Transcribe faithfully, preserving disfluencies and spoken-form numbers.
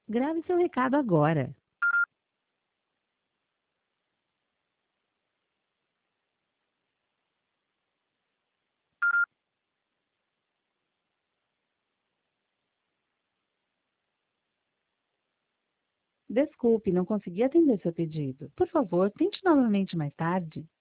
Grave seu recado agora. Desculpe, não consegui atender seu pedido. Por favor, tente novamente mais tarde.